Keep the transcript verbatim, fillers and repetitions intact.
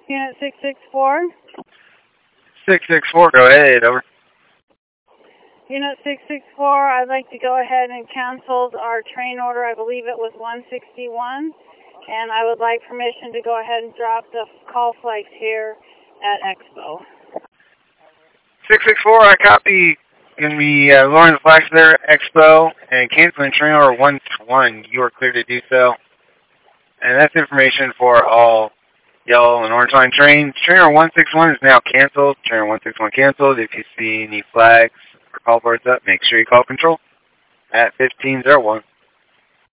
Unit six six four. six six four, go ahead, over. Unit six six four, I'd like to go ahead and cancel our train order. I believe it was one sixty-one. And I would like permission to go ahead and drop the call flights here at Expo. six six four, I copy. Going to be uh, lowering the flags there at Expo and canceling train order one one. You are clear to do so. And that's information for all yellow and orange line trains. Train order one six one is now canceled. Train order one six one canceled. If you see any flags or call boards up, make sure you call control at fifteen oh one.